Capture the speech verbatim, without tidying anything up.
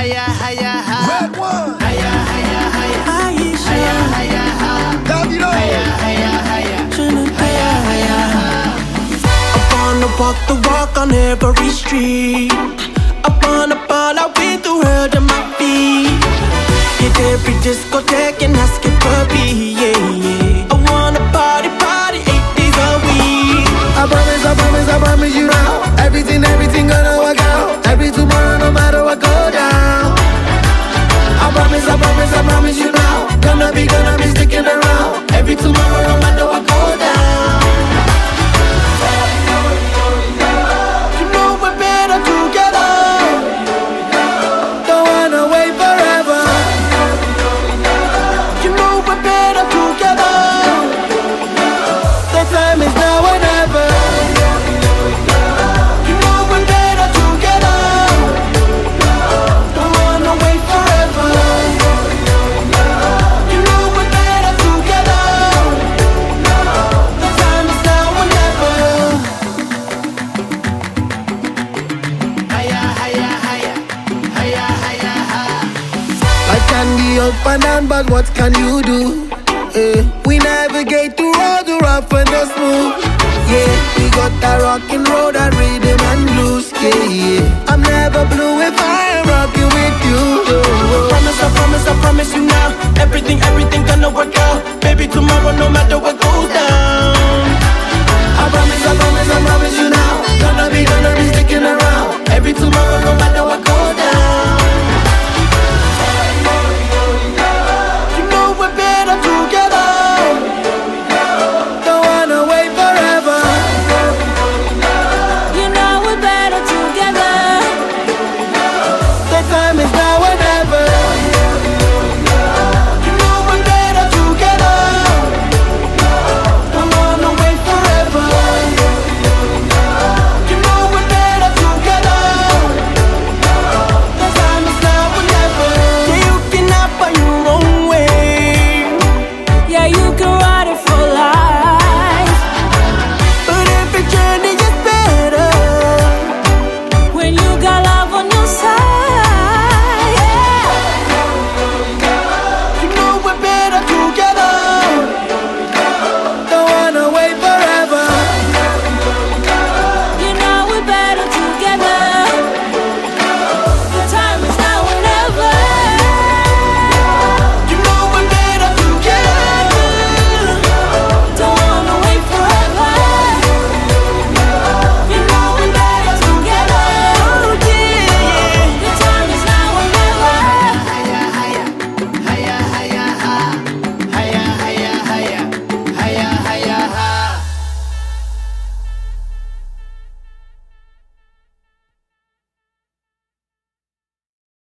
higher, higher, higher. Red one. Higher, higher, higher. Aisha. Higher, higher, higher. Davido. Higher, higher, higher. Trinidad. Higher, higher, higher. I wanna walk the walk on every street. I wanna ball out with the world on my feet. Hit every discotheque and ask it for me, yeah, yeah. I wanna party, party eight days a week. I promise, I promise, I promise you now. Everything, everything gonna work out. Every tomorrow, no matter what go down. I promise, I promise, I promise you now. Gonna be, gonna be sticking around. Every tomorrow, no matter what go down. You know we're better together. Don't wanna wait forever. You know we're better together. The time is now or never. You know we're better together. Don't wanna wait forever. You know we're better together. The time is now or never. Higher, higher, higher. Higher, higher, higher. Life can be up and down, but what can you do? Eh, we navigate through all the rough and the smooth. Yeah, we got that rockin' road, that rhythm and blues. Yeah, yeah. I'm never blue if I am rocking with you. I promise, I promise, I promise you now. Everything